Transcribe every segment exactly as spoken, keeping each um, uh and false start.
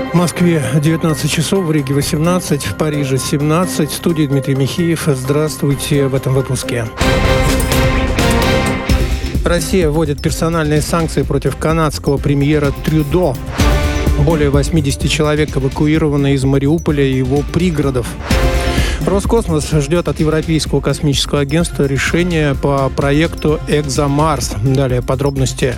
В Москве девятнадцать часов, в Риге восемнадцать, в Париже семнадцать. В студии Дмитрий Михеев. Здравствуйте в этом выпуске. Россия вводит персональные санкции против канадского премьера Трюдо. Более восемьдесят человек эвакуированы из Мариуполя и его пригородов. Роскосмос ждет от Европейского космического агентства решения по проекту «Экзомарс». Далее подробности.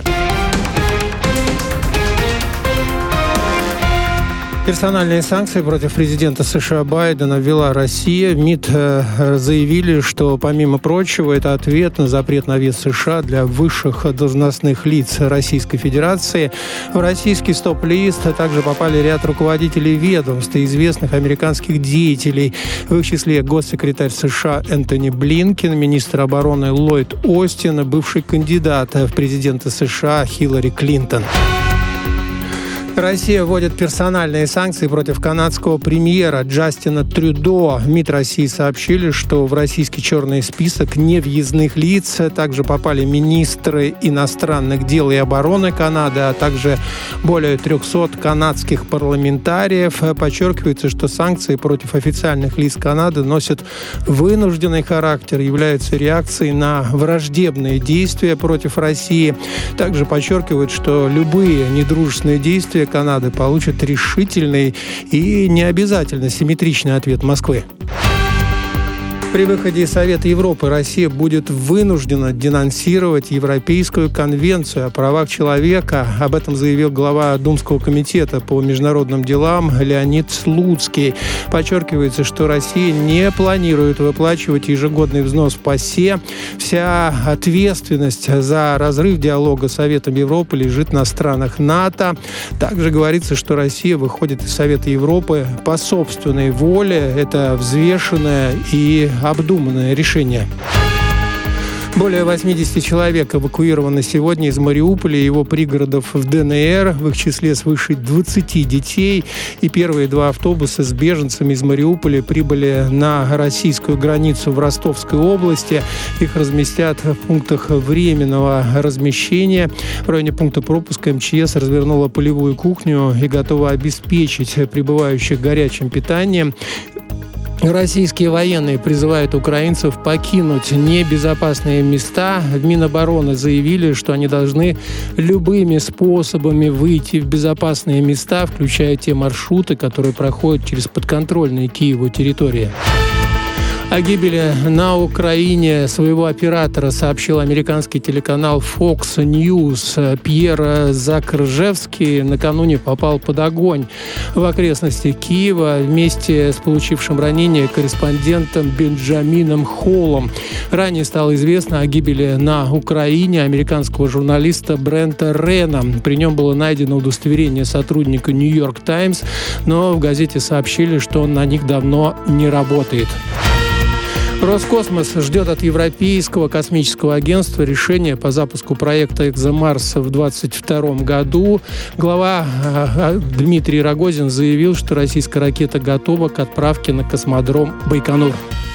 Персональные санкции против президента США Байдена ввела Россия. МИД заявили, что, помимо прочего, это ответ на запрет на въезд США для высших должностных лиц Российской Федерации. В российский стоп-лист также попали ряд руководителей ведомств и известных американских деятелей. В их числе госсекретарь США Энтони Блинкен, министр обороны Ллойд Остин, бывший кандидат в президенты США Хиллари Клинтон. Россия вводит персональные санкции против канадского премьера Джастина Трюдо. МИД России сообщили, что в российский черный список невъездных лиц также попали министры иностранных дел и обороны Канады, а также более трехсот канадских парламентариев. Подчеркивается, что санкции против официальных лиц Канады носят вынужденный характер, являются реакцией на враждебные действия против России. Также подчеркивают, что любые недружественные действия Канады получат решительный и не обязательно симметричный ответ Москвы. При выходе из Совета Европы Россия будет вынуждена денонсировать Европейскую конвенцию о правах человека. Об этом заявил глава Думского комитета по международным делам Леонид Слуцкий. Подчеркивается, что Россия не планирует выплачивать ежегодный взнос в ПАСЕ. Вся ответственность за разрыв диалога с Советом Европы лежит на странах НАТО. Также говорится, что Россия выходит из Совета Европы по собственной воле. Это взвешенное и обдуманное решение. Более восемьдесят человек эвакуированы сегодня из Мариуполя и его пригородов в ДНР, в их числе свыше двадцати детей. И первые два автобуса с беженцами из Мариуполя прибыли на российскую границу в Ростовской области. Их разместят в пунктах временного размещения. В районе пункта пропуска МЧС развернула полевую кухню и готова обеспечить прибывающих горячим питанием. Российские военные призывают украинцев покинуть небезопасные места. В Минобороны заявили, что они должны любыми способами выйти в безопасные места, включая те маршруты, которые проходят через подконтрольные Киеву территории. О гибели на Украине своего оператора сообщил американский телеканал Fox News. Пьер Закржевский накануне попал под огонь в окрестностях Киева вместе с получившим ранение корреспондентом Бенджамином Холлом. Ранее стало известно о гибели на Украине американского журналиста Брента Рена. При нем было найдено удостоверение сотрудника «Нью-Йорк Таймс», но в газете сообщили, что он на них давно не работает. Роскосмос ждет от Европейского космического агентства решения по запуску проекта «Экзомарс» в двадцать втором году. Глава Дмитрий Рогозин заявил, что российская ракета готова к отправке на космодром Байконур.